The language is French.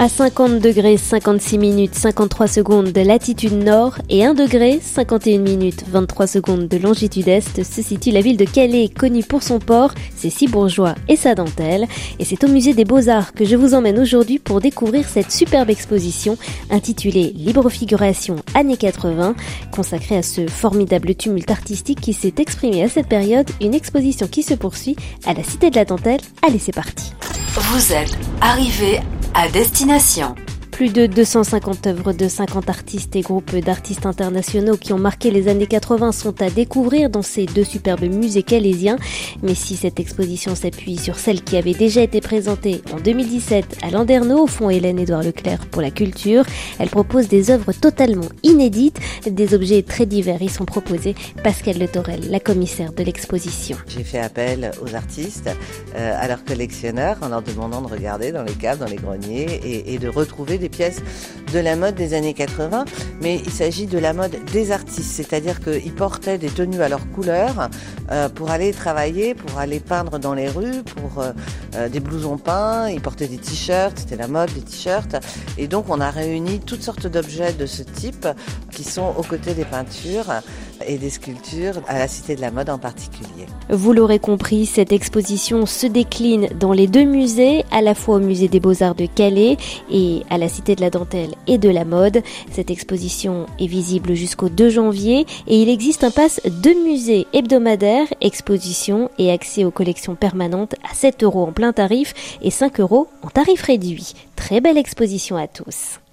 À 50 degrés 56 minutes 53 secondes de latitude nord et 1 degré 51 minutes 23 secondes de longitude est se situe la ville de Calais, connue pour son port, ses cibourgeois et sa dentelle. Et c'est au musée des Beaux-Arts que je vous emmène aujourd'hui pour découvrir cette superbe exposition intitulée Libre figuration années 80, consacrée à ce formidable tumulte artistique qui s'est exprimé à cette période, une exposition qui se poursuit à la Cité de la Dentelle. Allez, c'est parti. Vous êtes arrivé à destination. Plus de 250 œuvres de 50 artistes et groupes d'artistes internationaux qui ont marqué les années 80 sont à découvrir dans ces deux superbes musées calaisiens. Mais si cette exposition s'appuie sur celle qui avait déjà été présentée en 2017 à Landerneau au Fonds Hélène-Édouard Leclerc pour la culture, elle propose des œuvres totalement inédites. Des objets très divers y sont proposés. Pascal Le Thorel, la commissaire de l'exposition. J'ai fait appel aux artistes, à leurs collectionneurs, en leur demandant de regarder dans les caves, dans les greniers et de retrouver des pièces de la mode des années 80, mais il s'agit de la mode des artistes, c'est-à-dire qu'ils portaient des tenues à leur couleur pour aller travailler, pour aller peindre dans les rues, pour des blousons peints, ils portaient des t-shirts, c'était la mode des t-shirts, et donc on a réuni toutes sortes d'objets de ce type qui sont aux côtés des peintures et des sculptures à la Cité de la Mode en particulier. Vous l'aurez compris, cette exposition se décline dans les deux musées, à la fois au musée des Beaux-Arts de Calais et à la Cité de la Dentelle et de la Mode. Cette exposition est visible jusqu'au 2 janvier et il existe un pass de musée hebdomadaire, exposition et accès aux collections permanentes à 7 € en plein tarif et 5 € en tarif réduit. Très belle exposition à tous.